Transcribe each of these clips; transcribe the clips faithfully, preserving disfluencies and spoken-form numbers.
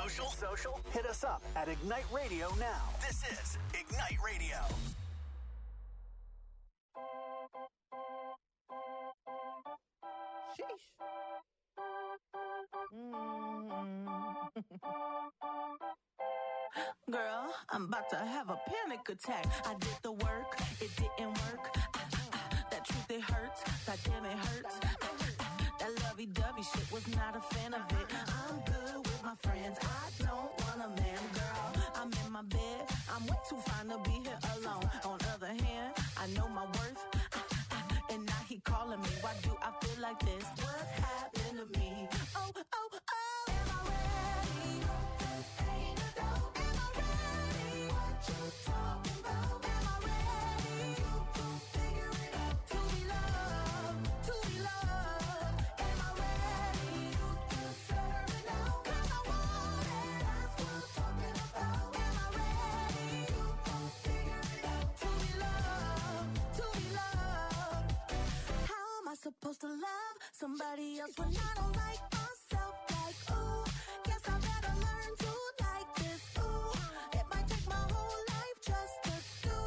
social? Social? Hit us up at Ignite Radio now. This is Ignite Radio. Sheesh. Mm. Girl, I'm about to have a panic attack. I did the work, it didn't work. Ah, ah, that truth, it hurts. God damn, it hurts. Ah, ah, that lovey-dovey shit, was not a fan of it. I'm good with my friends. I don't want a man, girl. I'm in my bed. I'm way too fine to be here alone. On the other hand, I know my worth. Ah, ah, and now he calling me. Why do I feel like this? What's happened to me? Oh, oh, oh. Am I ready? Ain't a dope. Am I ready? What you talking about? Am I ready? You gon' figure it out. To be loved, to be loved. Am I ready? You deserve it now. 'Cause I want it. That's what I'm talking about. Am I ready? You gon' figure it out. To be loved, to be loved. How am I supposed to love somebody else when I don't like myself? Like, ooh, guess I better learn to like this. Ooh, it might take my whole life just to do.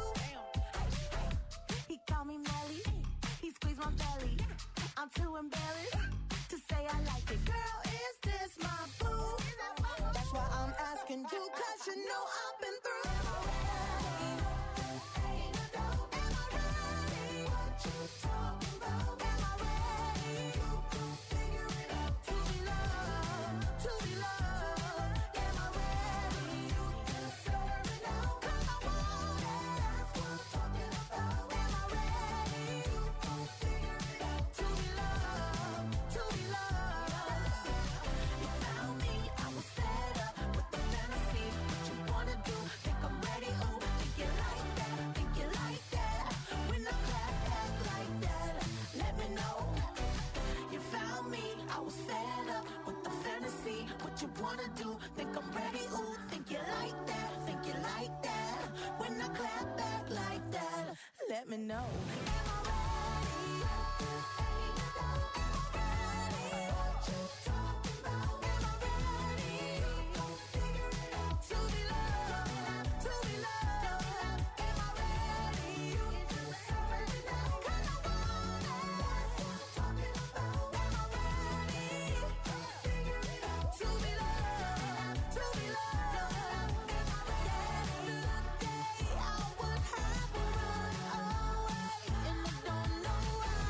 He called me Melly, he squeezed my belly. I'm too embarrassed to say I like it. Girl, is this my boo? That's why I'm asking you, 'cause you know I've been through. Am I ready? Ain't a dope. Am I ready? What you talking about? Am I ready? You gon' figure it out. To be loved, to be loved. Am I ready? You deserve it now. 'Cause I want it. That's what I'm talking about. Am I ready? You gon' figure it out. To be loved, to be loved. You found me, I was fed up with the fantasy. What you wanna do? Think I'm ready? Ooh, think you like that? Think you like that? When I clap back like that, let me know. You found me, I was fed up with the fantasy. What you wanna do? Think I'm ready? Ooh, think you like that? Think you like that? When I clap back like that, let me know. Am I ready? Ain't a doubt. Am I ready? What you talking about? Am I ready? You gon' figure it out. To be loved, to be loved. Am I ready? You deserve it now. 'Cause I want it. That's what I'm talking about. Am I ready? Figure it out. To be loved, to be loved. Am I ready? Yesterday I would have run away, and I don't know why.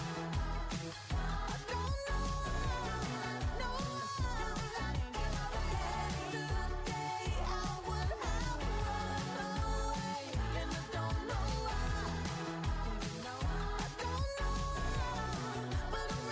I don't know why. No. Yesterday I would have run away, and I don't know why. I don't know why, but I'm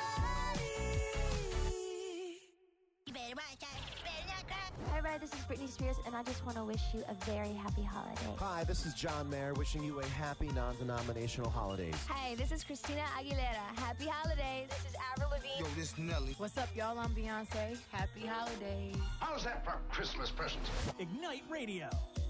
ready. You better watch out. You better not cry. Hi, Red. This is Britney Spears, and I just want to wish you a very happy holiday. Hi, this is John Mayer wishing you a happy non-denominational holidays. Hi, this is Christina Aguilera. Happy holidays. This is Avril Lavigne. Yo, this Nelly. What's up, y'all? I'm Beyonce. Happy holidays. How's that for Christmas presents? Ignite Radio.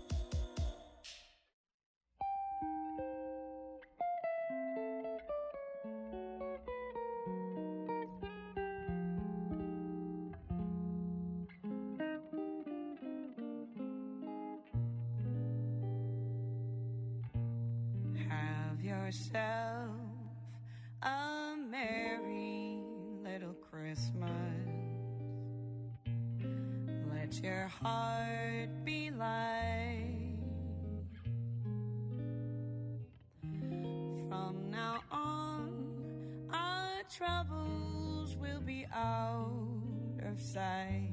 Have yourself a merry little Christmas. Let your heart be light. From now on, our troubles will be out of sight.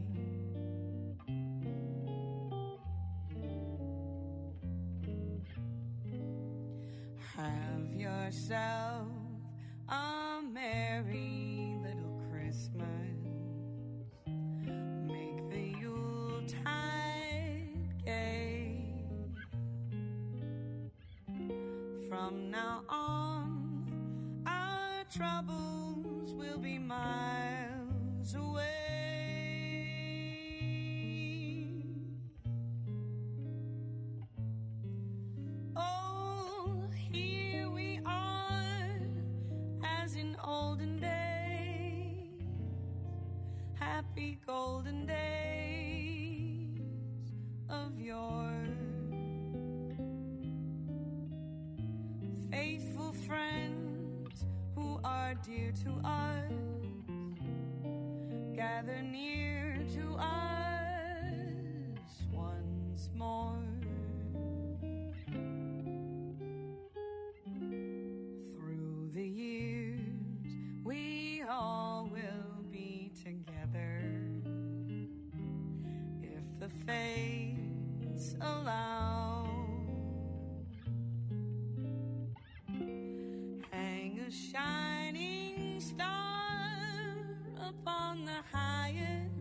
Have yourself a merry little Christmas. Make the Yuletide gay. From now on, our troubles will be miles away. Oh, here we are, as in olden days, happy golden days. of yours. Faithful friends who are dear to us, gather near to us once more. Through the years, we all will be together, if the fates allow. Hang a shining star upon the highest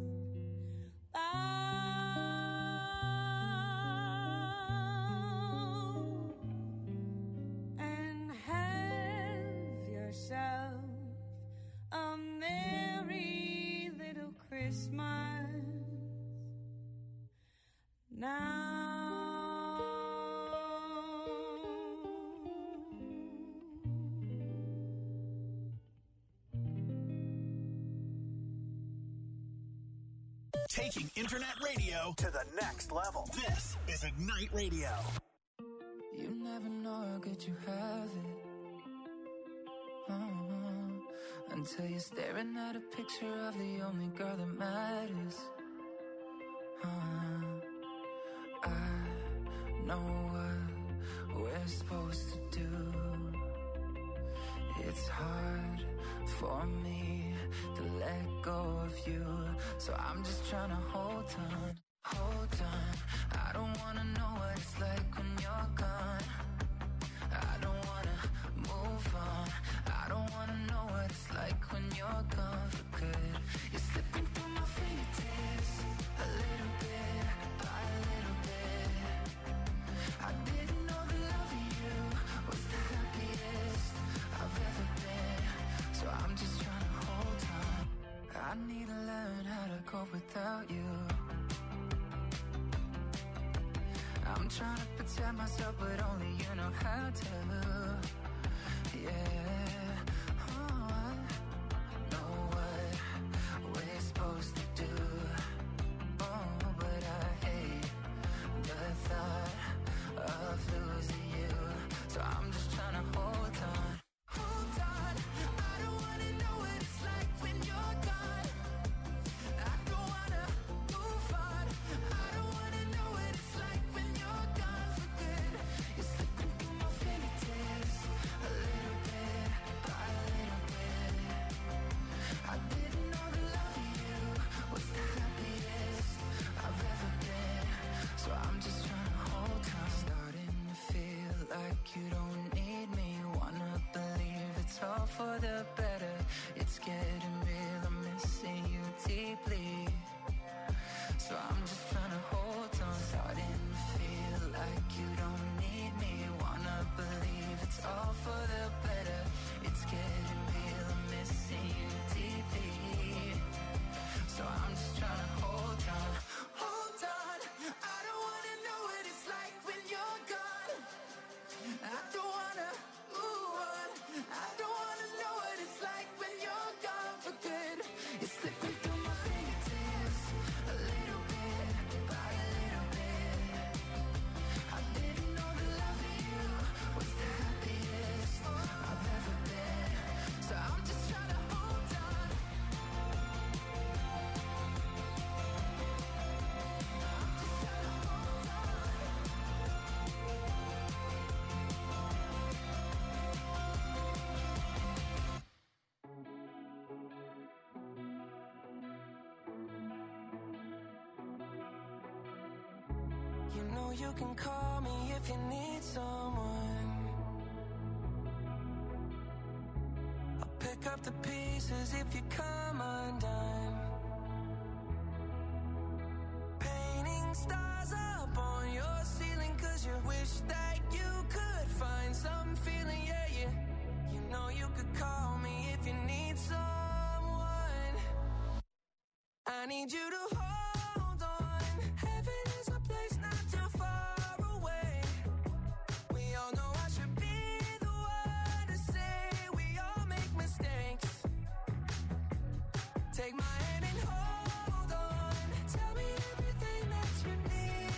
bough, and have yourself a merry little Christmas now. Taking internet radio to the next level. This is Ignite Radio. You never know how good you have it, uh-huh. Until you're staring at a picture of the only girl that matters. uh-huh. I know what we're supposed to do. It's hard for me to let go of you, so I'm just trying to hold on, hold on. I don't wanna know what it's like when you're gone. I don't wanna move on. I don't wanna know what it's like when you're gone for good. You're slipping through my fingertips, a little bit by a little bit. I didn't know the love of you was the happiest I've ever been, so I'm just trying to hold on. I need to learn how to cope without you. I'm trying to protect myself, but only you know how to. Yeah, oh, I know what we're supposed to do. Oh, but I hate the thought of losing you, so I'm just trying to hold on. Hold on, I don't wanna know what it's like when you're gone. I don't wanna move on. I don't wanna know what it's like when you're gone for good. You're slipping through my fingertips, a little bit by a little bit. I didn't know the love of you was the happiest I've ever been, so I'm just trying to hold on. Starting to feel like you don't need me. Wanna believe it's all for the better. It's getting real, I'm missing you deeply, so I'm just trying to hold on. Starting to feel like you don't need me. Wanna believe it's all for the better. It's getting real, I'm missing you deeply, so I'm just trying to hold on. Hold on, I don't wanna know what it's like when you're gone. I don't wanna move on. I don't wanna know what it's like when you're gone for good. You're slipping through my fingertips, a little bit by a little bit. I didn't know the love of you was the happiest I've ever been, so I'm just trying to hold on. You know you can call me if you need someone. I'll pick up the pieces if you come undone. Painting stars up on your ceiling, cause you wish that you could find some feeling, yeah, yeah. You know you could call me if you need someone. I need you to hold on. Heaven is a place not too far away. We all know I should be the one to say we all make mistakes. Take my hand and hold on. Tell me everything that you need.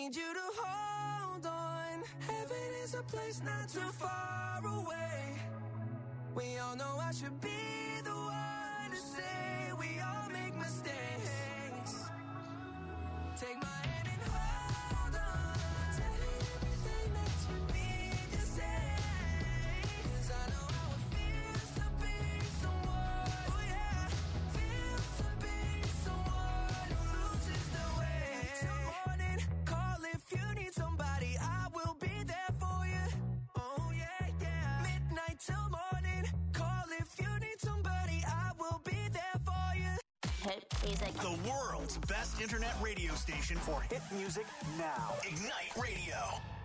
need you to hold on. Heaven is a place not too far away. We all know I should be the one to say we all make mistakes. Take my hand and hold on. Tell me everything that you need to say. 'Cause I know how it feels to be someone, oh yeah, feels to be someone who loses the way. Till morning, call if you need somebody, I will be there for you. Oh yeah, yeah. Midnight till morning, call if you need somebody, I will be there for you. Hit music. The world's best internet radio station for hit music now. Ignite Radio.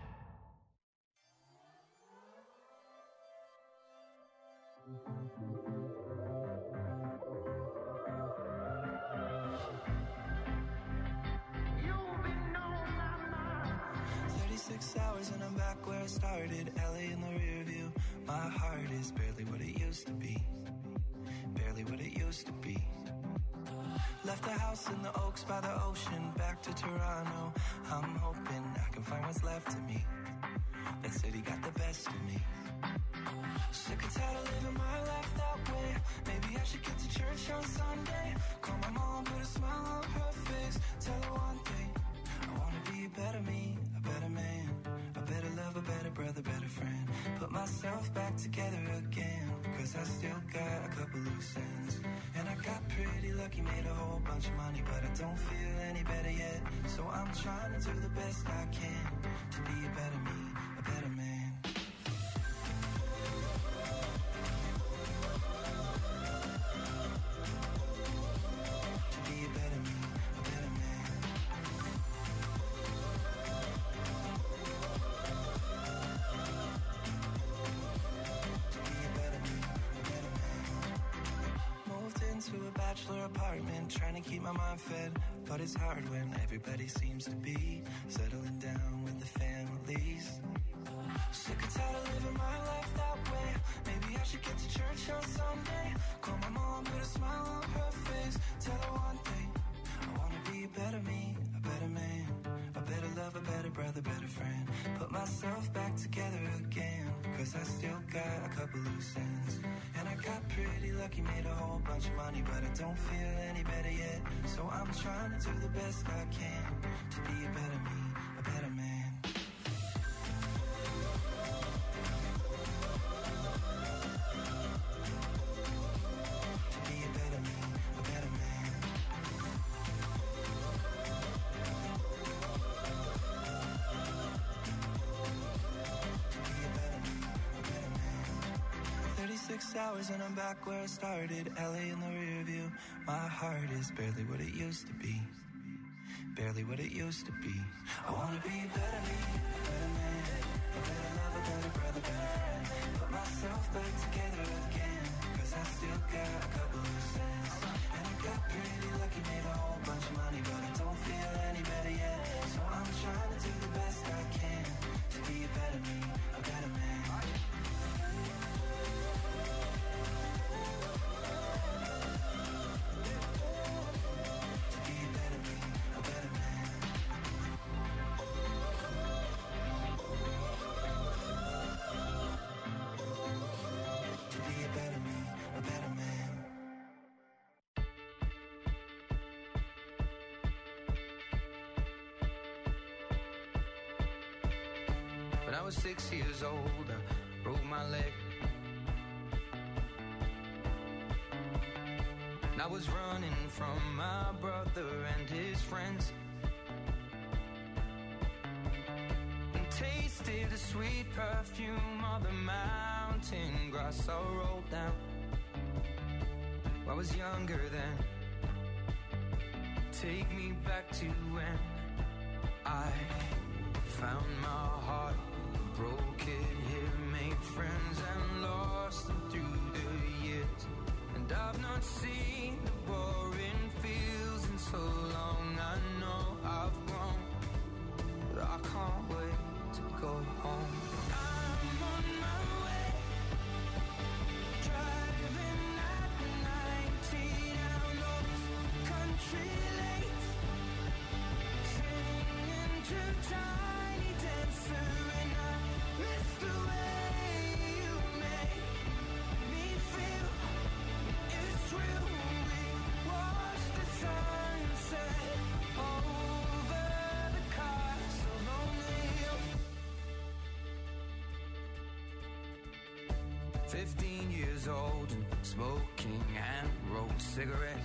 thirty-six hours and I'm back where I started. L A in the rear view. My heart is barely what it used to be. Barely what it used to be. Left the house in the Oaks by the ocean. Back to Toronto. I'm hoping I can find what's left of me. That city got the best of me. Sick and tired of living my life that way. Maybe I should get to church on Sunday. Call my mom, put a smile on her face. Tell her one thing, I wanna be a better me, a better man, a better love, a better brother, better friend. Put myself back together again, 'cause I still got a couple loose ends. And I got pretty lucky, made a whole bunch of money, but I don't feel any better yet. So I'm trying to do the best I can to be a better me, a better man. To be a better me, a better man. To be a better me, a better man. Moved into a bachelor apartment, trying to keep my mind fed. But it's hard when everybody seems to be settling down with the families. Sick and tired of living my life that way. Maybe I should get to church on Sunday. Call my mom, put a smile on her face. Tell her one thing, I wanna be a better me, a better man, a better love, a better brother, better friend. Put myself back together again, 'cause I still got a couple loose ends. And I got pretty lucky, made a whole bunch of money, but I don't feel any better yet. So I'm trying to do the best I can to be a better me, a better man. To be a better me, a better man. To be a better me, a better man. thirty-six hours and I'm back where I started. L A in the rear view. My heart is barely what it used to be. Barely what it used to be. I wanna be a better me, a better man, a better love, a better brother, better friend. Put myself back together again, 'cause I still got a couple loose ends. And I got pretty lucky, made a whole bunch of money, but I don't feel any better yet. So I'm trying to do the best I can to be a better me, a better man. When I was six years old, I broke my leg. And I was running from my brother and his friends, and tasted the sweet perfume of the mountain grass I rolled down. I was younger then. Take me back to when I found my heart, broke it here, made friends and lost them through the years. And I've not seen the boring fields in so long. I know I've grown, but I can't wait to go home. I'm on my way, driving at ninety down those country lanes, singing to tiny dancer, and I miss the way you make me feel. It's real. We watch the sunset over the castle lonely. Fifteen years old and smoking and rolled cigarettes,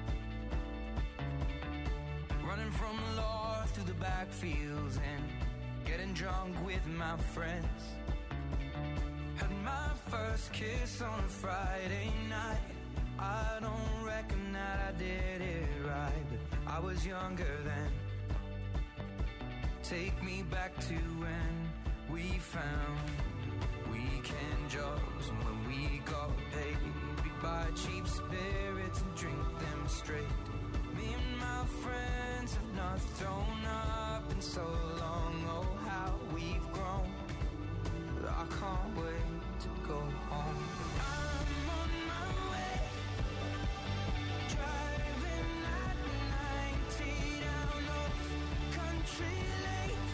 running from the law through the backfields and getting drunk with my friends. Had my first kiss on a Friday night. I don't reckon that I did it right, but I was younger then. Take me back to when we found weekend jobs, and when we got paid, we'd buy cheap spirits and drink them straight. Me and my friends have not thrown up in so long. Oh, how we've grown. But I can't wait to go home. I'm on my way, driving at ninety down those country lanes,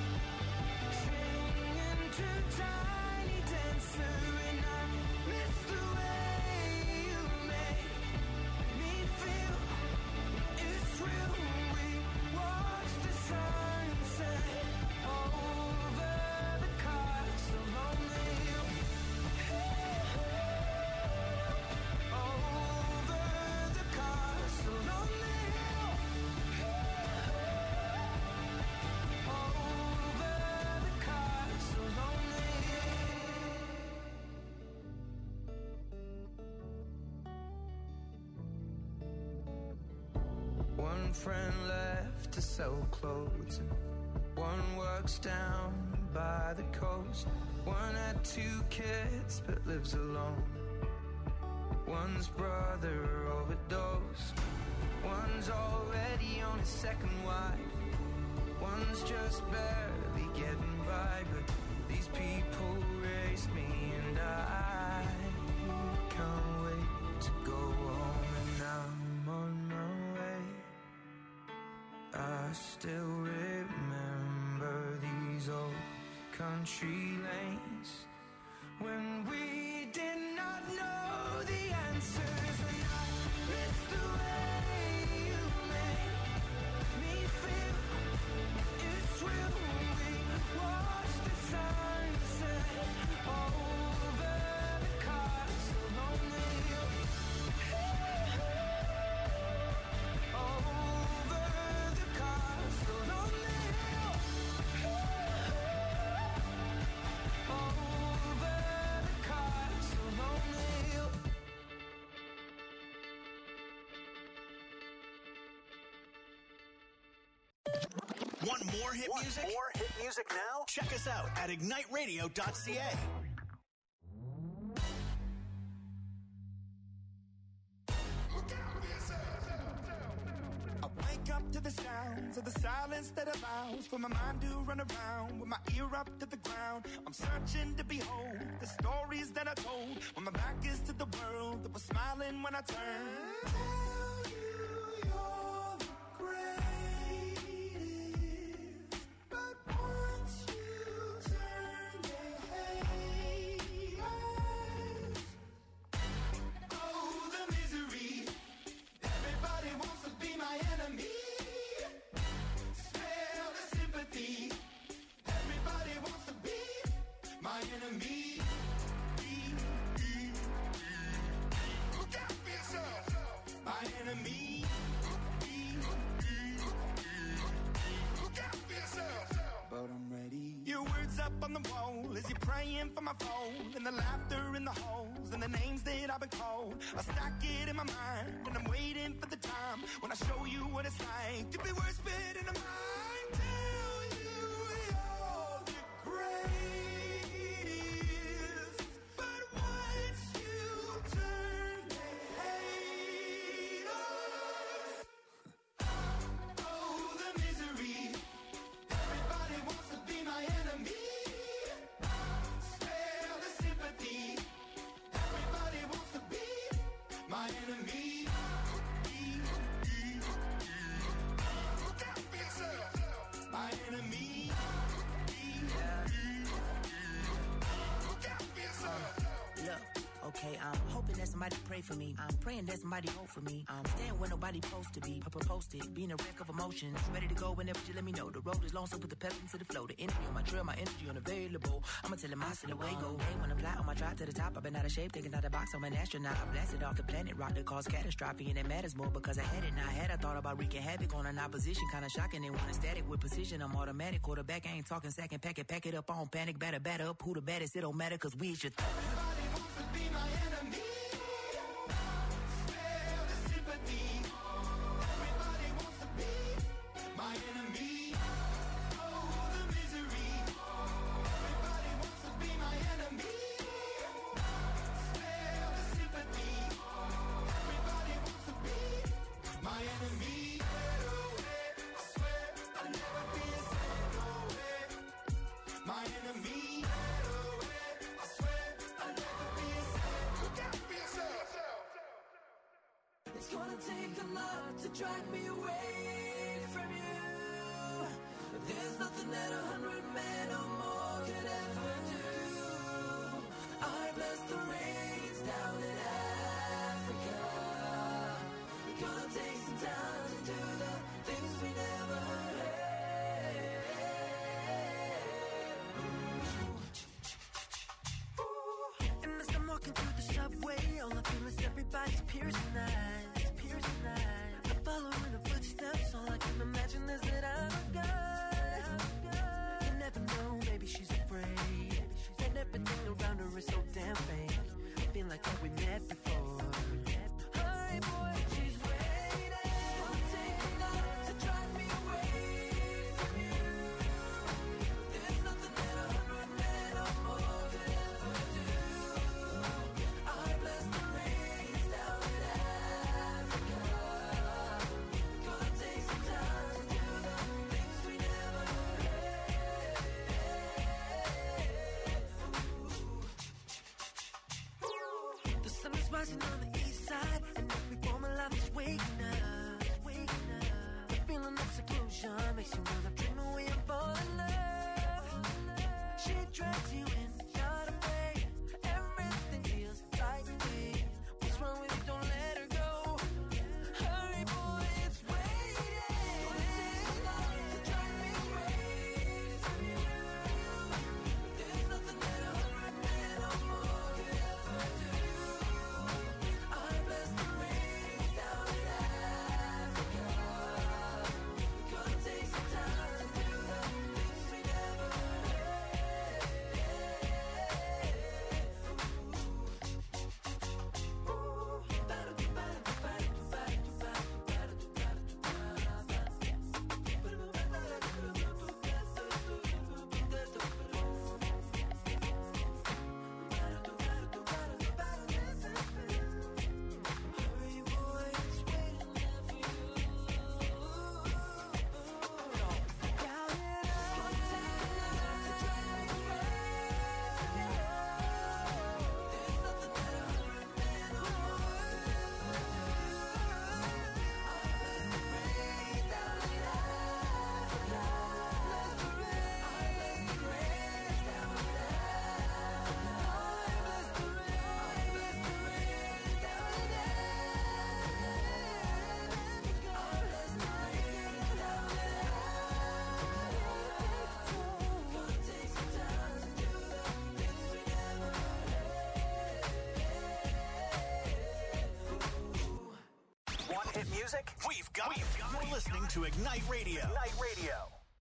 singing to Tiny Dancer, and I miss the way you make me feel. It's real. We watch the sunset over the castle lonely. Over the castle lonely. Over the castle lonely. One friend left to sell clothes, and one works down by the coast. One had two kids but lives alone. One's brother overdosed. One's already on his second wife. One's just barely getting by, but these people raised me, and I can't wait to go home. And I'm on my way. I still remember these old country lanes when we did not know the answers, and I miss the way you make me feel. It's real. We watch the sunset over the castle lonely. Over the castle lonely. Over the castle lonely. Want more hit Want music? more hit music now? Check us out at ignite radio dot c a. I wake up to the sounds of the silence that allows for my mind to run around with my ear up to the ground. I'm searching to behold the stories that I told when my back is to the world that was smiling when I turned. Tell you you're the greatest, but once you turn, they hate us. Oh, the misery. Everybody wants to be my enemy. Spare the sympathy. Everybody wants to be my enemy. Look out for yourself. My enemy. Look out for yourself. But I'm ready. Your words up on the wall as you're praying for my phone, and the laughter in the halls, and the names that I've been called. I stack it in my mind, and I'm waiting for the time when I show you what it's like to be worse fit in a mind. Tell you you're the greatest, but once you turn, they hate us. Oh, the misery. Everybody wants to be my enemy. Spare the sympathy. Everybody wants to be my enemy. Look out for yourself. My enemy. for me. I'm praying that somebody hold for me. I'm staying where nobody supposed to be. Papa posted, being a wreck of emotions. Ready to go whenever you let me know. The road is long, so put the pep into the flow. The energy on my trail, my energy unavailable. I'ma tell him I see the way go. Hey, when I'm fly on my drive to the top, I've been out of shape, thinking out the box. I'm an astronaut. I blasted off the planet, rock that caused catastrophe, and it matters more because I had it. Now I had I thought about wreaking havoc on an opposition, kinda shocking. They want a static with precision. I'm automatic, quarterback. I ain't talking second pack it, pack it up on panic, batter, batter up. Who the baddest? It don't matter, cause we should. Everybody wants to be my enemy. Spare the sympathy. Everybody wants to be my enemy. Oh, the misery. Everybody wants to be my enemy. Spare the sympathy. Everybody wants to be my enemy. I swear I'll never be a my enemy. I swear I'll never be a look out for yourself. It's gonna take a lot to drag me away from you. There's nothing that a hundred men or more could ever do. I bless the rains down in Africa. It's gonna take some time to do the things we never had. Walking through the subway, all I feel is everybody's piercing eyes, piercing eyes. I'm following the footsteps, all I can imagine is that I'm a guy. You never know, maybe she's afraid, and everything around her is so damn fake. I feel like that we met before. Hi boy, she's waiting. Gonna take a lot to drive me away from you. There's nothing that a hundred men or more could ever do. I bless the rains down in Africa. Gonna take some time to do the things we never had. The sun is rising on the east side, and every woman life is waking up, waking up. The feeling of seclusion makes you wanna dream away and fall in love. She drags you in, not afraid. Everything feels right to me. What's wrong with you? Don't let her go. Hurry, boy, it's waiting. Gonna take a lot to drive me away from you. There's nothing that a hundred men or more could ever do. I bless the rains down in Africa. Gonna take some time to do the things we never hurry, boy, it's waiting there for you. Down in Africa, to drive me away from you. There's nothing that a hundred men or more could ever do. I bless the rains down in Africa. Bless the rains. I bless the rains down in Africa. I bless the rains. I bless the rains down in Africa. I bless the rains down in Africa. Gonna take some time to do the things we never had. Want hit music? We've got it. You're listening to Ignite Radio. Ignite Radio.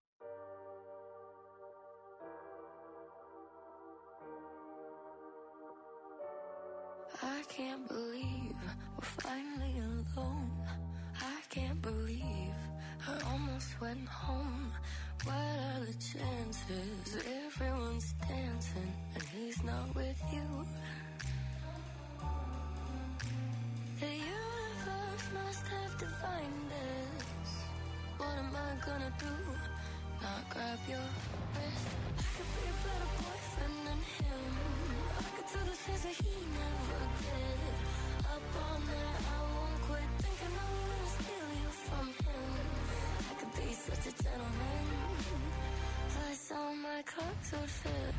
I can't believe we're finally alone. I can't believe I almost went home. What are the chances? Everyone's dancing and he's not with you. The universe must have defined us. What am I gonna do? Not grab your wrist. I could be a better boyfriend than him. I could do the things that he never did. Up all night, I won't quit thinking I'm gonna steal you from him. I could be such a gentleman. Plus all my clothes would fit.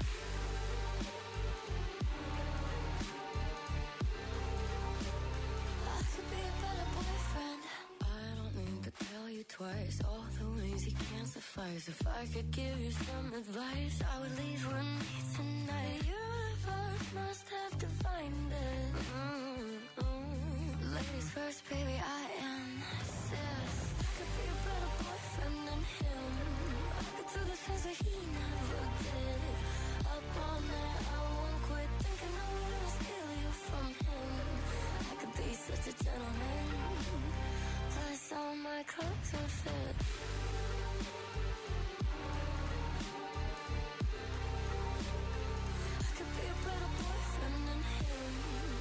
sacrifice. If I could give you some advice, I would leave with me tonight. The universe must have defined it. Mm-hmm. Ladies first, baby, I am sis. I could be a better boyfriend than him. I could do the things that he never did. Up all night, I won't quit thinking I'm gonna steal you from him. I could be such a gentleman. Plus all my clothes would fit. I could be a better boyfriend than him.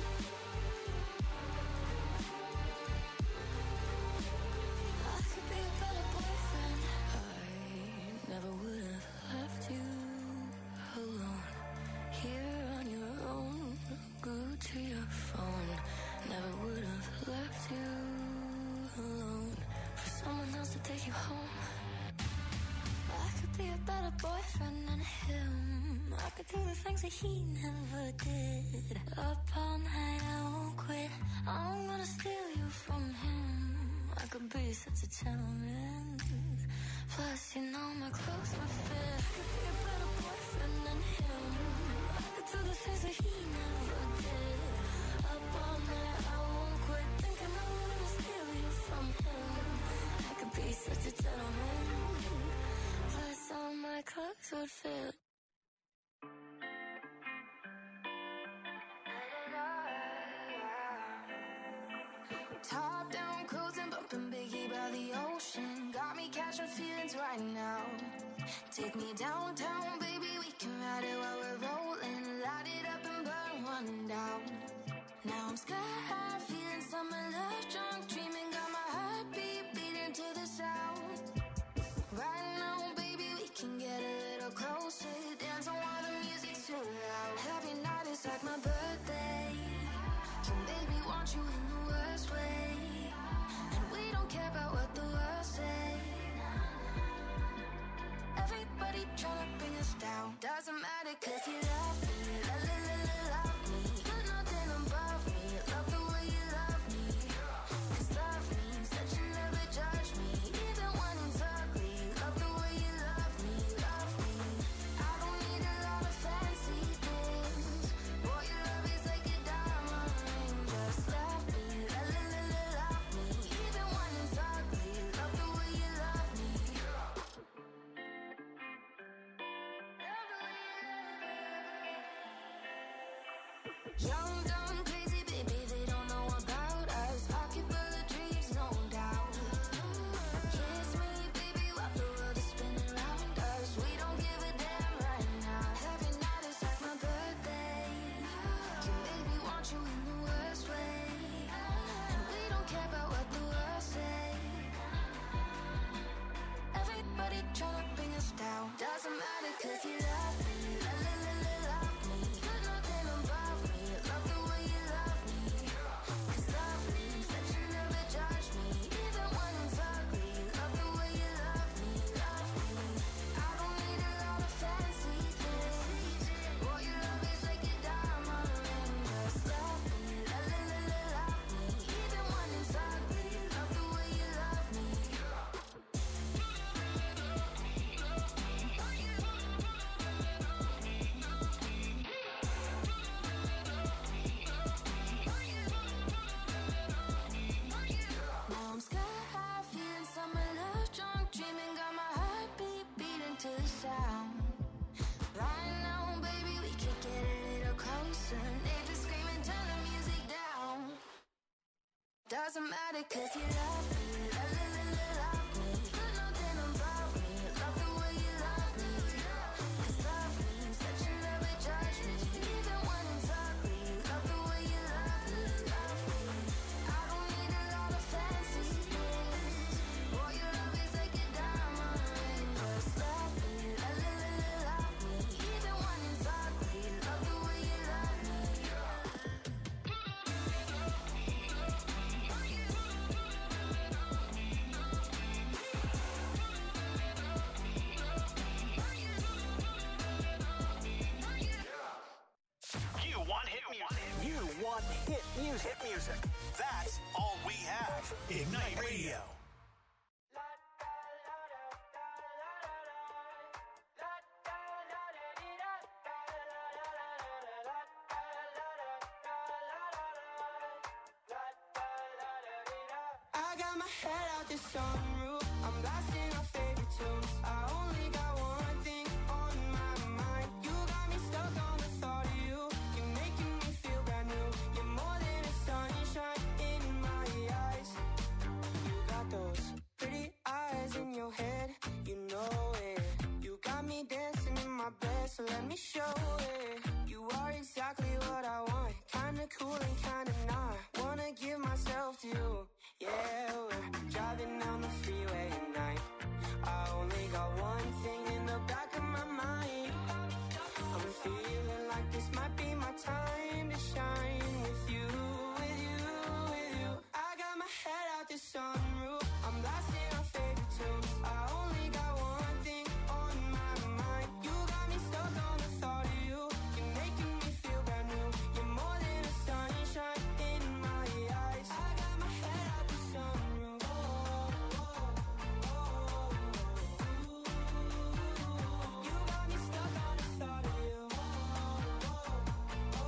I could be a better boyfriend. I never would have left you alone. Here on your own, glued to your phone. Never would have left you alone for someone else to take you home. I could be a better boyfriend than him. I could do the things that he never did. Up all night, I won't quit. I'm gonna steal you from him. I could be such a gentleman. Plus, you know my clothes would fit. I could be a better boyfriend than him. I could do the things that he never did. Up all night, I won't quit thinking I'm gonna steal you from him. I could be such a gentleman. Plus, all my clothes would fit. Top down, cruising, bumping Biggie by the ocean. Got me catching feelings right now. Take me downtown, baby, we can ride it while we're rolling. Light it up and burn one down. Now I'm sky high, feeling summer love, drunk, dreaming, got my heartbeat beating to the sound. Right now, baby, we can get a little closer, dance while the music's too loud. Every night is like my birthday. Can baby want you in the worst way, and we don't care about what the world say. Everybody tryna bring us down. Doesn't matter cause you love me, la la la la love me. Put nothing above me, love the way you love me. Cause love means that you never judge me, even when it's ugly. Love the way you love me, love me. I don't need a lot of fancy things. Boy, your love is like a diamond ring. Just love me, la la la la love me. Even when it's ugly, love the way you love me. Young, dumb, crazy, baby, they don't know about us. Pocket full of dreams, no doubt. Kiss me, baby, while the world is spinning around us. We don't give a damn right now. Every night is like my birthday. Can baby want you in the worst way, and we don't care about what the world say. Everybody tryna bring us down. Doesn't matter cause you love me, la la la la love me. Put nothing above me, love the way you love me. Cause love means that you never judge me, even when it's ugly. Love the way you love me, love me. I don't need a lot of fancy things. Boy, your love is like a diamond ring. Just love me, la la la la love me. Even when it's ugly, love the way you love me. Now I'm sky high, feeling summer love, drunk, dreaming, got my heartbeat beating to the sound. Right now, baby, we could get a little closer. Neighbors screaming, turn the music down. Doesn't matter cause you love me, la la la la love me. Put nothing above me, love the way you love me. Cause love means that you never judge me, even when it's ugly. Love the way you love me, love me. I don't need a lot of fancy things. Boy, your love is like a diamond ring. Just love me, la la la la love me. Even when it's ugly, love the way you love me. You want hit music. You want hit music. Hit music. That's all we have. Ignite Radio. got my head out the sunroof. I'm blasting our favorite tunes. I only got one thing on my mind. You got me stuck on the thought of you. You're making me feel brand new. You're more than a sunshine in my eyes. You got those pretty eyes in your head. You know it. You got me dancing in my bed, so let me show it. You are exactly what I want. Kinda cool and kinda not. Wanna give myself to you. Yeah, we're driving down the freeway at night. I only got one thing in the back of my mind. I'm feeling like this might be my time to shine with you, with you, with you. I got my head out the sunroof. I'm blasting our favorite tunes. I only got one thing on my mind. You got me stuck on the thought of you. You're making me feel brand new. You're more than a sunshine in my eyes. I got my head out the sunroof. Oh, oh, oh, oh. You got me stuck on the thought of you. Oh, oh,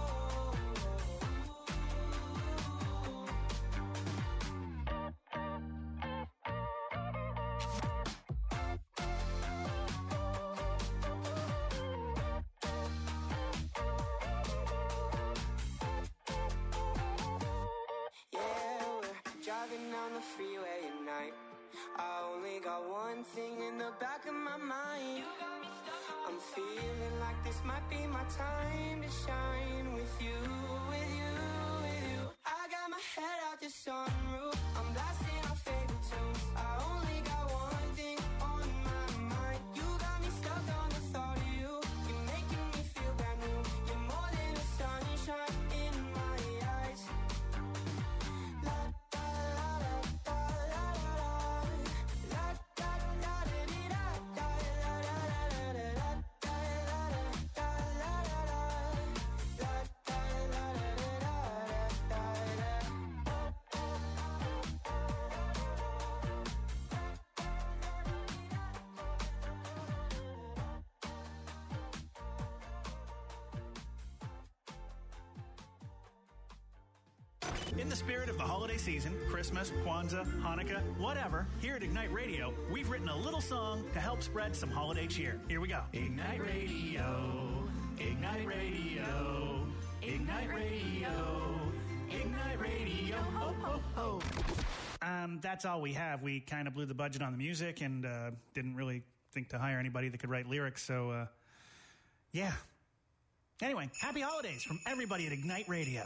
yeah, we're driving down the freeway at night. I only got one thing in the back of my mind. I'm feeling like this might be my time to shine with you, with you, with you. I got my head out the sunroof. I'm blasting our favorite tunes. I only got one thing on my mind. You got me stuck on the thought of you. You're making me feel brand new. You're more than a sunshine in my eyes. La da la la da la la la. La da da da dee da da la la la la la. La da la la da la la la. La da la la da da In the spirit of the holiday season, Christmas, Kwanzaa, Hanukkah, whatever, here at Ignite Radio, we've written a little song to help spread some holiday cheer. Here we go. Ignite Radio, Ignite Radio, Ignite Radio, Ignite Radio, ho, ho, ho. Um, that's all we have. We kind of blew the budget on the music and uh, didn't really think to hire anybody that could write lyrics, so, uh, yeah. Anyway, happy holidays from everybody at Ignite Radio.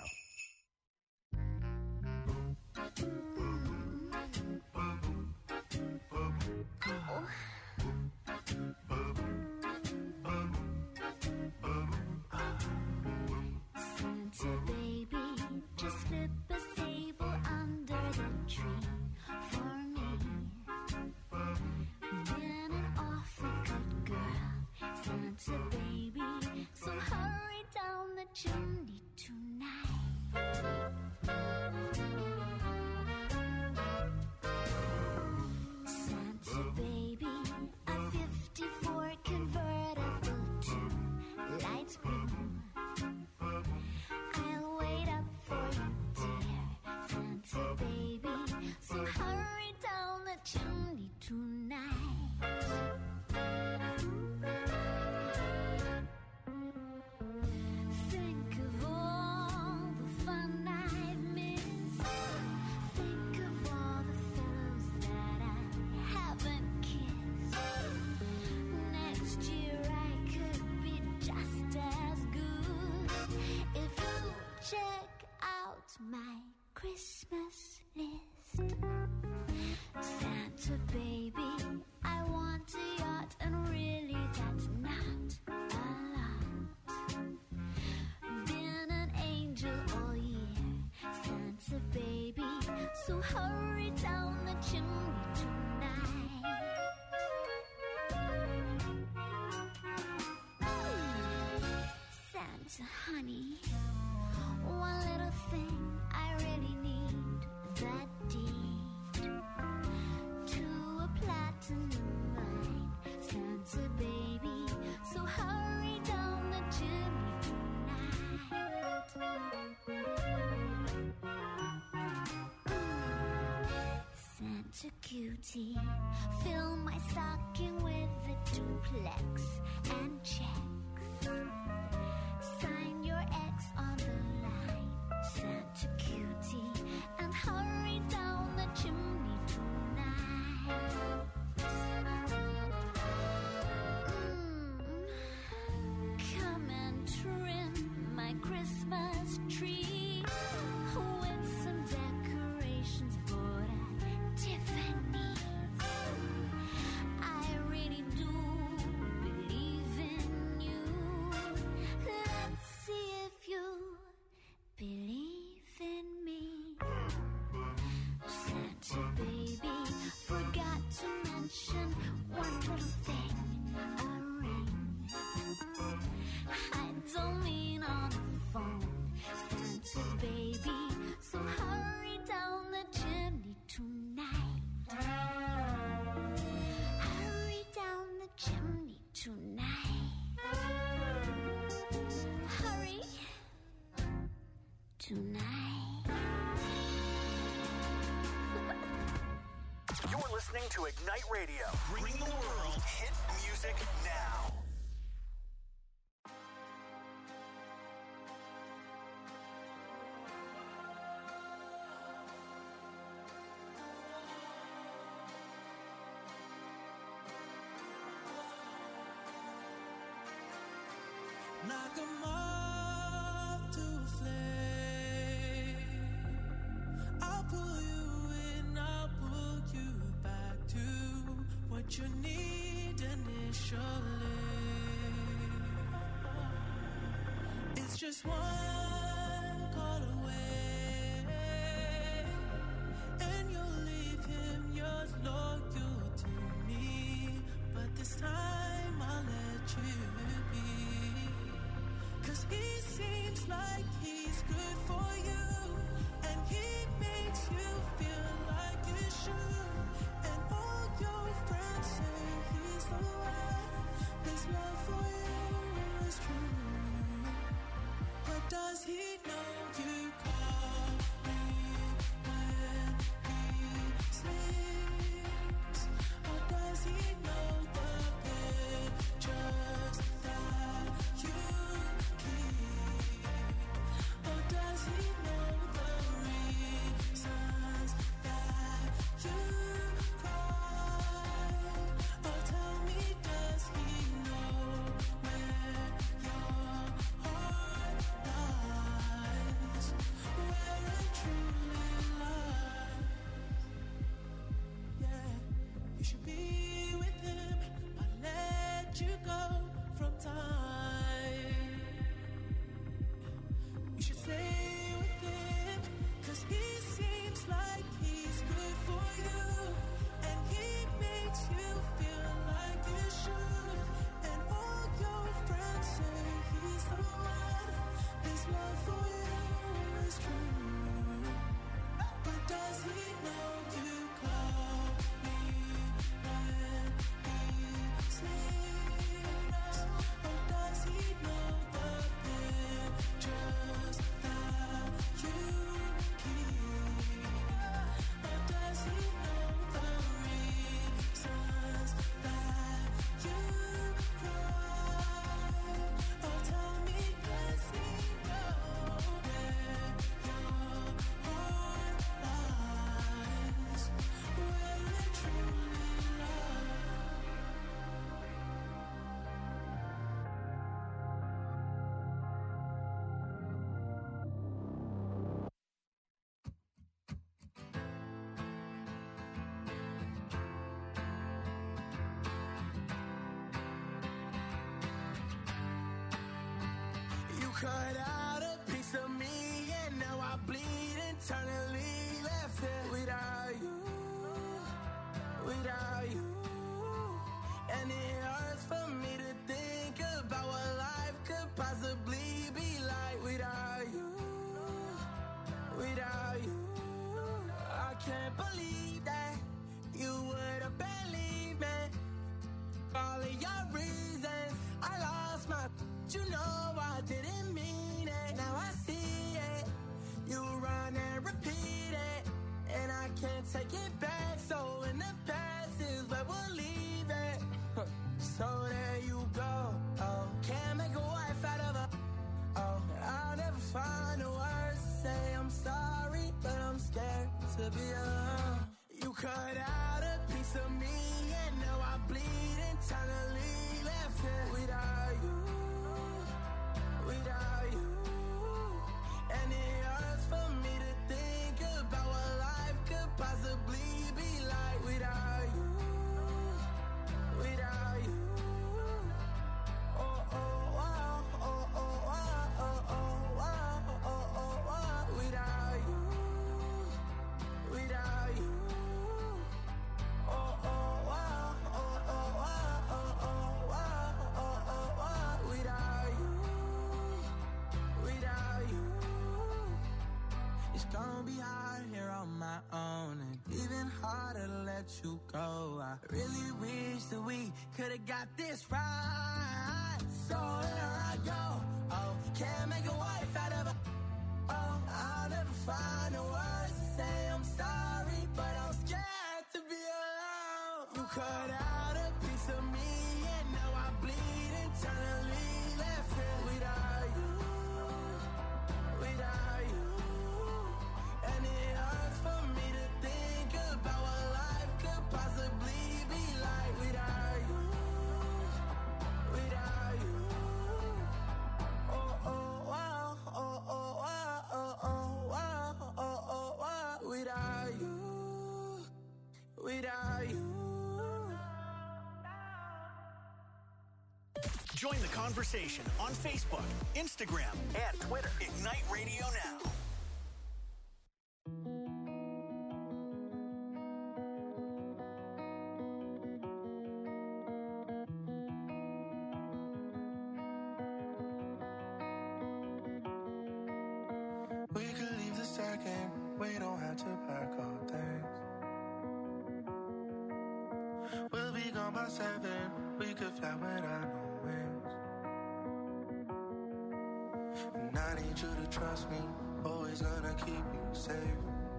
Santa baby, just slip a sable under the tree for me. Been an awful good girl, Santa baby, so hurry down the chimney tonight. Santa baby, a fifty-four convertible to light blue. I'll wait up for you, dear Santa baby, so hurry down the chimney tonight. Think of all the fun I've missed. Think of all the fellows that I haven't kissed. Next year I could be just as good if you check out my Christmas list. Santa baby, I want a yacht, and really that's not a lot. Been an angel all year, Santa baby, so hurry down the chimney tonight. Santa honey, one little thing I really need, that deed to a platinum mine, Santa baby, so hurry down the chimney tonight. Santa cutie, fill my stocking with a duplex and checks. Sign your ex on the line, Santa cutie, and hurry down the chimney tonight. Mm. Come and trim my Christmas tree with some decorations bought at Tiffany's. I really do believe in you. Let's see if you believe in me. Santa baby, forgot to mention one little thing, a ring. I don't mean on the phone, Santa baby, so hurry down the chimney tonight. Hurry down the chimney tonight. Hurry tonight. You're listening to Ignite Radio, bringing the world hit music now. Knock 'em off to a flame. I'll pull you in, I'll pull you back to what you need initially. It's just one call away, and you'll leave him, you're loyal to me. But this time I'll let you be. Cause he seems like he's good for you, and he makes you feel like you should. And all your friends say he's the one. His love for you is true. But does he know you call me when he sleeps? Or does he know the pictures that you keep? Or does he know the reasons that you cry? Or tell me, does he know where your heart lies? Where it truly lies? Yeah, you should be with him, but let you go from time. You should stay with him, cause he seems like he's good for you, and he makes you feel like you should. And all your friends say he's the one. His love for you is true. But does he know you call me when he sleeps? Or does he know the pictures that you keep? Or does he know the reasons that you cry? Or tell me, does he know where your heart lies? Where it truly lies? You cut out a piece of me, and now I bleed internally. Left here without you, without you. And it hurts for me to think about what life could possibly be like without you, without you. I can't believe that you would have believed me. All of your reasons, I lost my. You know I didn't mean it. Now I see it. You run and repeat it. and I can't take it back. So in the past is where we'll leave it. So there you go. Oh, can't make a wife out of a. Oh, I'll never find the words to say I'm sorry, but I'm scared to be alone. You cut out a piece of me, and now I bleed internally. Left here without you, without you. And it hurts for me to think about what life could possibly be like without you, without you. Oh, oh, wow, oh, oh, wow, oh, oh, wow, oh, oh, wow, without you, without you. Oh, oh, wow, oh, oh, wow, oh, oh, wow, oh, oh, wow, without you, without you. It's gonna be hard here on my own, and even harder to let you go. I really wish that we could've got this right. So here I go. Oh, can't make a wife out of a. Oh, I'll never find the words to say I'm sorry, but I'm scared to be alone. You cut out a piece of me, and now I bleed internally. Left here without you, without you. And it hurts for me to think about what life could possibly be like without you, without you. Oh, oh, wow, oh, oh, wow, oh, oh, wow, oh, oh, wow, without you, without you. Join the conversation on Facebook, Instagram, and Twitter. Ignite Radio Now. We could leave the second, we don't have to pack all things. We'll be gone by seven, we could fly without no wings. And I need you to trust me, always gonna keep you safe.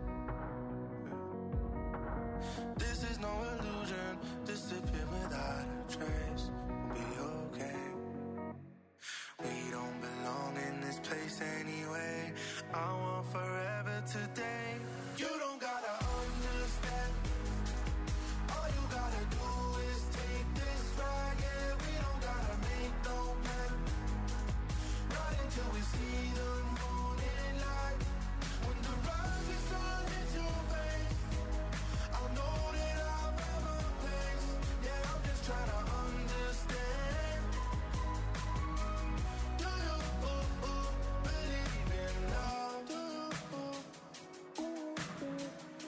This is no illusion, disappear without a trace. We'll be okay. We don't belong in this place anyway. I want forever today. You don't gotta understand. All you gotta do is take this ride. Yeah, we don't gotta make no plan. Not until we see the morning light. When the rising sun hits your face, I'll know that I've found my place. Yeah, I'm just trying to understand. Do you ooh, ooh, believe in love? Do you ooh, ooh,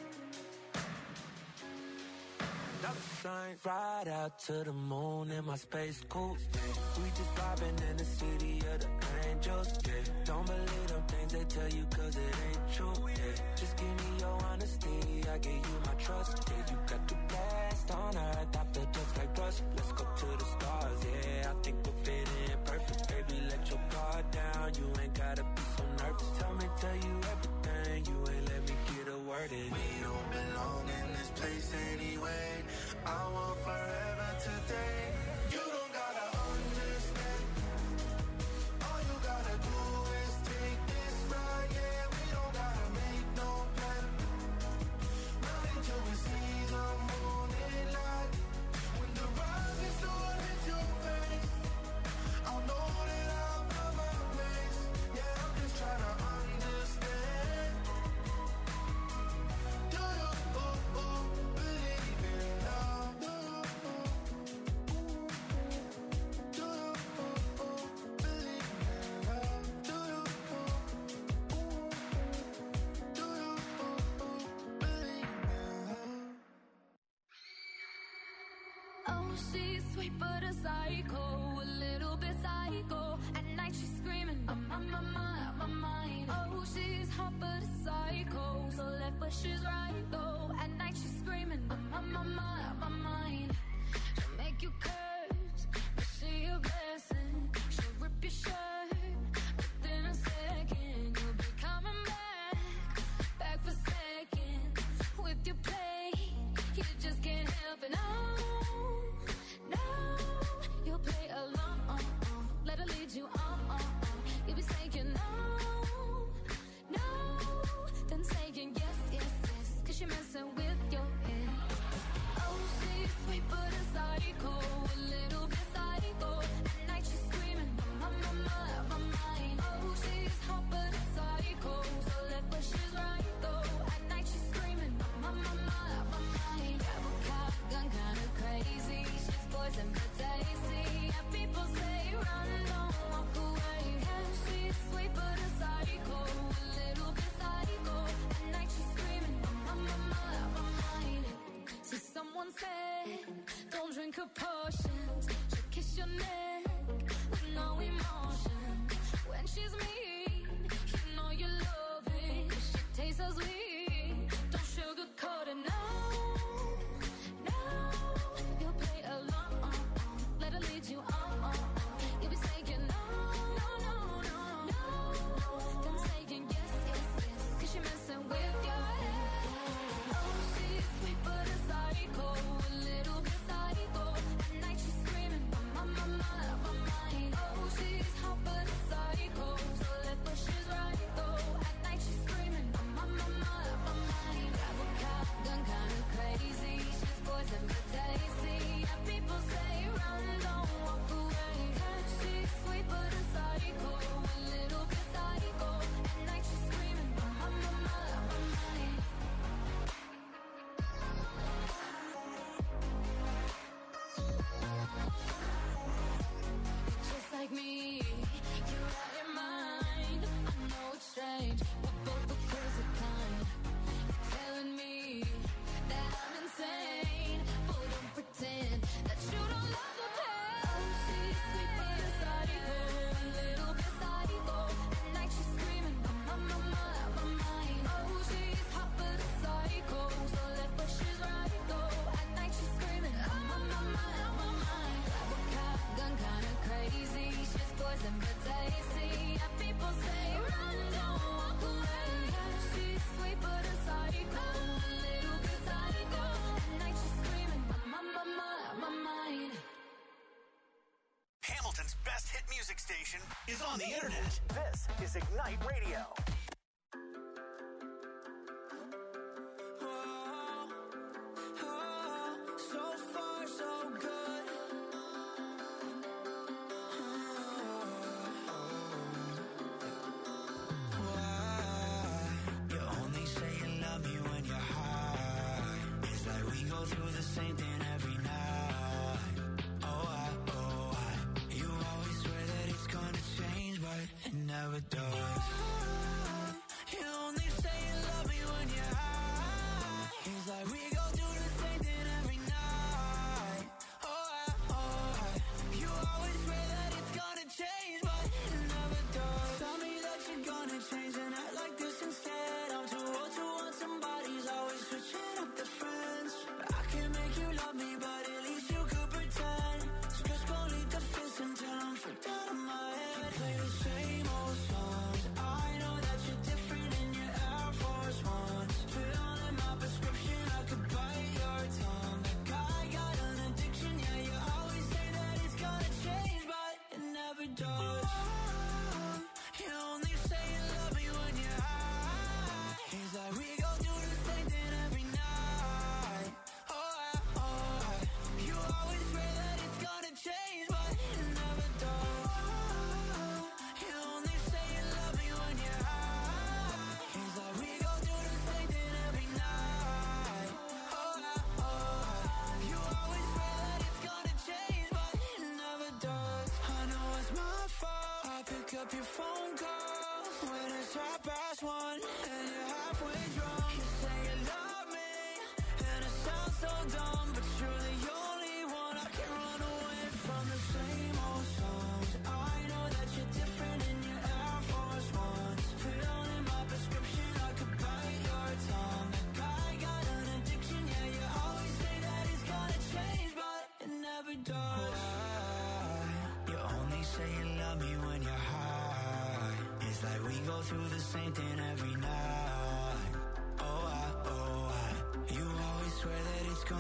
Another drink, ride out to the moon in my space coupe. Yeah. We just vibing in the city of the angels. Yeah. Don't believe them things they tell you, cause it ain't true. Yeah. Just give me your honesty, I give you my trust. Yeah, you got the best on earth, I feel just like rust. Let's go to the stars, yeah, I think we'll fit in perfect. Baby, let your guard down, you ain't gotta be so nervous. Tell me, tell you everything, you ain't let me get a word in. we don't belong in this place anyway. I want forever today. You don't gotta understand. All you gotta do is take this ride. Yeah, we don't gotta make no plan. Not until we see the morning light. When the rising sun hits your face, I'll know that I've found my place. Yeah, I'm just trying to understand. Do you ooh, ooh, believe in love? Do you ooh, do you ooh, ooh, believe in love? Do you ooh, ooh, do you ooh, ooh, believe in love? Oh, she's sweet but a psycho, a little bit psycho. At night she's screaming, I'm on my mind, my mind. Oh, she's hot but a psycho, so left but she's right though. At night she's screaming, I'm on my mind, my mind. She'll make you curse, but she a blessing. She'll rip your shirt within a second. You'll be coming back, back for seconds. you just can't help it. No, no, you'll play along. Let her lead you on. You'll be saying no, no, then saying yes, yes, yes, cause you're messing with your head. Oh, she's sweet but a psycho, a little bit psycho. At night she's screaming, my, my, my, my mind. Oh, she's hot but a psycho, so left but she's right though. At night she's screaming, my, my, my, my mind. Grab a cop gun, kinda crazy. She's poison but tasty. And people say run, don't walk away. Yeah, she's sweet but a psycho, a little bit psycho. At night she's screaming, my, my, my, my mind. See, someone said, don't drink her potions. She'll kiss your neck with no emotion. When she's mean, you know you love it. She tastes so sweet, don't sugarcoat it. No, no, you'll play along. Let her lead you on. You'll be saying no, no, no, no, no. Then saying yes, yes, yes, cause you're messing with your head. Oh, she's sweet but a psycho, a little bit psycho. At night she's screaming, my, my, my, my mind. Oh, she's hot but a psycho, so left but she's right though. At night she's screaming, my, my, my, my mind. Grab a cop gun, kinda crazy. She's poison but tasty. And people say run, don't walk away. Yeah, she's sweet but a psycho, a little bit psycho. At night she's screaming, my, my, my, my mind. Just like me, you're out your mind. I know it's strange, we're both the crazy kind. You're telling me that I'm insane, but don't pretend that you don't love the pain. Oh, she's sweet but a psycho, a little bit psycho. At night she's screaming, my, my, my, my mind. Oh, she's hot but a psycho, so left but she's right though. At night she's screaming, my, my, my, my mind. Grab a cop gun, kinda crazy. She's poison but tasty. And people say run, don't walk away. Yeah, she's sweet but a psycho, a little bit psycho. At night she's screaming, my, my, my, my mind. Hamilton's best hit music station is on the internet. This is Ignite Radio. So far, so good. Why? You only say you love me when you're high. It's like we go through the same thing every night. Oh, I, oh, I. You always swear that it's gonna change, but it never does. You only say you love me when you're high. It's like we go through the same thing every night. Oh, I, oh, I. You always swear that it's gonna change, but it never does. Tell me that you're gonna change and act like this instead. I'm too old to want somebody's always switching up the friends. I can make you love me, but at least you could pretend. Just go leave the fence until I'm freaked out of my head. Play the same old songs. I know that you're different in your Air Force Ones. Filling my prescription, I could bite your tongue. Like I got an addiction, yeah, you always say that it's gonna change, but it never does. You only say you love me when you're high. It's like we go through the same thing every night. Oh, I, oh, I. You always swear that it's gonna change, but it never does. You only say you love me when you're high. It's like we go through the same thing every night. Oh, I, oh, I. You always swear that it's gonna change, but it never does. I know it's my fault. I pick up your phone calls when it's half past one and you're halfway drunk. You say you love me, and it sounds so dumb, but you're the only one I can run away from. The same old songs. I know that you're different in your Air Force Ones. Filling my prescription, I could bite your tongue. Like I got an addiction, yeah, you always say that it's gonna change, but it never does. Why? You only say you love me when you're high. It's like we go through the same thing every night. Oh, I, oh, I. You always swear that it's gonna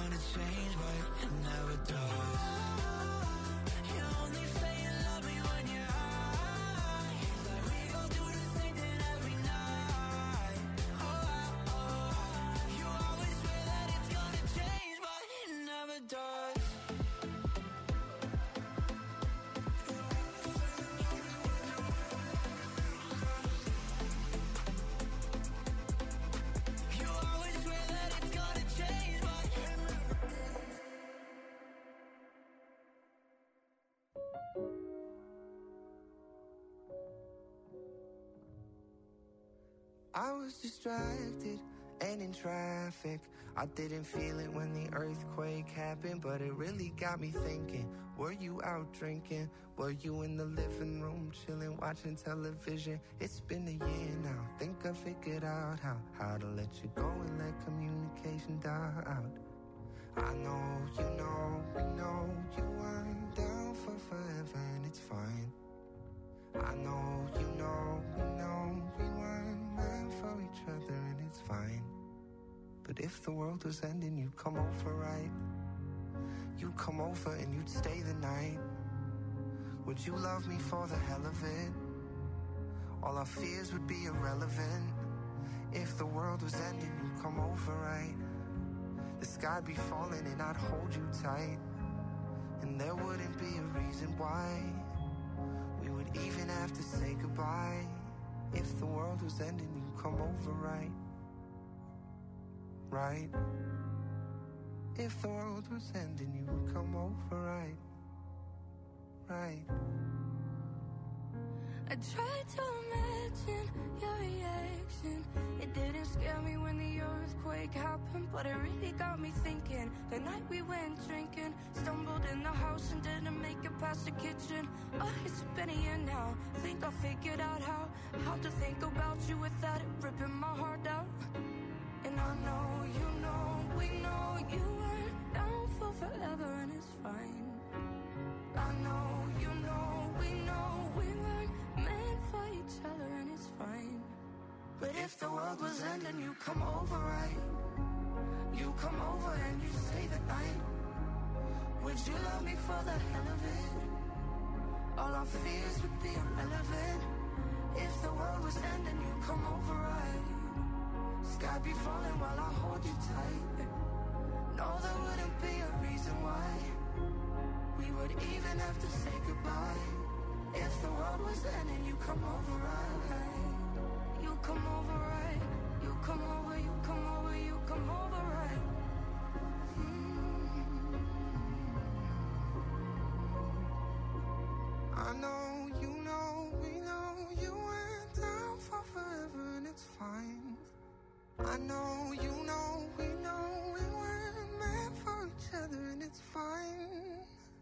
I was distracted and in traffic. I didn't feel it when the earthquake happened, but it really got me thinking. Were you out drinking? Were you in the living room chilling, watching television? It's been a year now. Think I figured out how How to let you go and let communication die out. I know, you know, we know you weren't down for forever, and it's fine. I know, you know, we know we weren't meant for each other, and it's fine. But if the world was ending, you'd come over, right? You'd come over and you'd stay the night. Would you love me for the hell of it? All our fears would be irrelevant. If the world was ending, you'd come over, right? The sky'd be falling and I'd hold you tight. And there wouldn't be a reason why we would even have to say goodbye. If the world was ending, you'd come over, right? Right? If the world was ending, you would come over, right? Right? I tried to imagine your reaction. It didn't scare me when the earthquake happened, but it really got me thinking. The night we went drinking, stumbled in the house and didn't make it past the kitchen. Oh, it's been a year now. Think I figured out how How to think about you without it ripping my heart out. And I know, you know, we know you weren't down for forever, and it's fine. I know, you know, we know we weren't meant for each other, and it's fine. But if the world was ending, you come over, right? You come over and you stay the night. Would you love me for the hell of it? All our fears would be irrelevant. If the world was ending, you come over, right? Sky be falling while I hold you tight. No, there wouldn't be a reason why we would even have to say goodbye. If the world was ending, you come over, right? You come over, right? You come over, you come over, you come over, right? Mm-hmm. I know, you know, we know you went down for forever, and it's fine. I know, you know, we know we weren't meant for each other, and it's fine.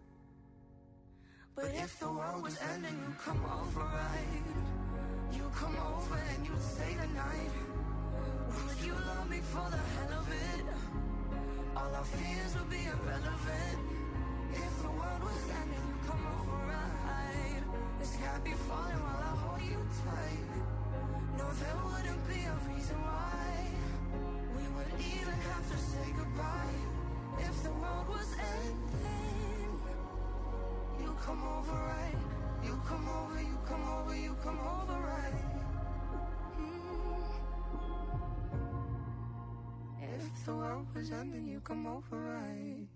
But if the world was ending, you come over, right? You come over and you'd stay the night. Would you love me for the hell of it? All our fears would be irrelevant. If the world was ending, you come over, right? The sky be falling while I hold you tight. No, there wouldn't be a reason why we would even have to say goodbye. If the world was ending, you come over, right? You come over, you come over, you come over, right? Mm. If the world was ending, you come over, right?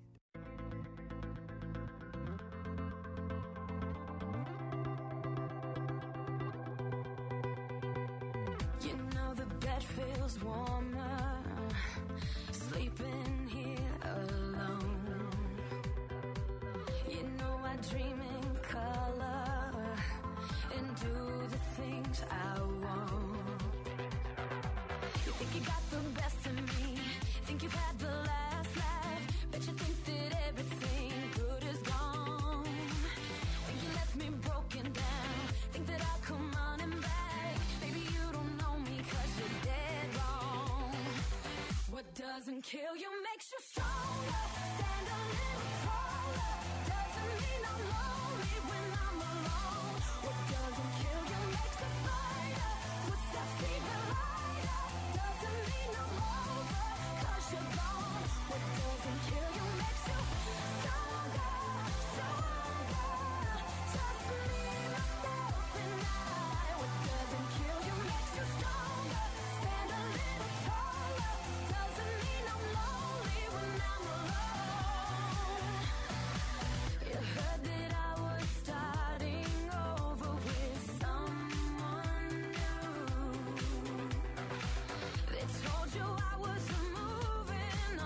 You know the bed feels warmer, sleeping here alone. You know I dream in color and do the things I want. You think you got the best of me, think you've had the last laugh, bet you think that everything good is gone. Think you left me broken down, think that I'll come running back. Maybe you don't know me 'cause you're dead wrong. What doesn't kill you makes you stronger. Stand a little taller. Doesn't mean I'm lonely when I'm alone. What doesn't kill you makes a fighter. Puts that fever lighter. Doesn't mean I'm over 'cause you're gone. What doesn't kill you makes you stronger, stronger. Just me, myself, and I. What doesn't kill you makes you stronger. Stand a little taller. Doesn't mean I'm lonely when I'm alone. You heard that I was starting over with someone new. They told you I was moving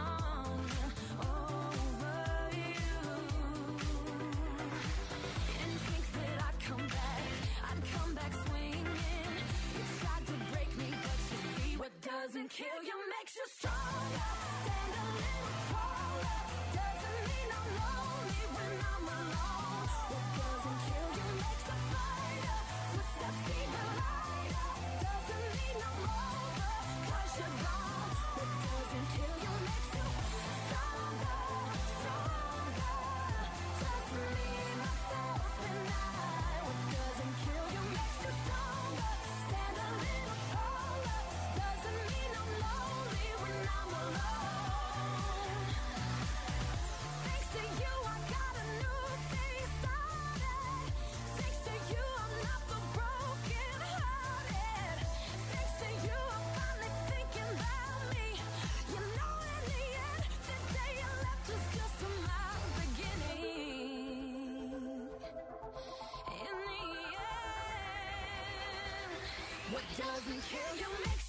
doesn't kill you makes you stronger. Stand a little taller. Doesn't mean I'm lonely when I'm alone. What doesn't kill you makes a fighter. Footsteps even lighter. Doesn't mean I'm over, cause you're gone. What doesn't kill you makes you stronger, stronger. Just me, myself, and I. What doesn't kill you makes you stronger. Stand a little taller. Doesn't mean I'm lonely when I'm alone. Thanks to you, I got a new day started. Thanks to you, I'm not the broken hearted. Thanks to you, I'm finally thinking about me. You know, in the end, the day you left was just my beginning. In the end, what doesn't kill you makes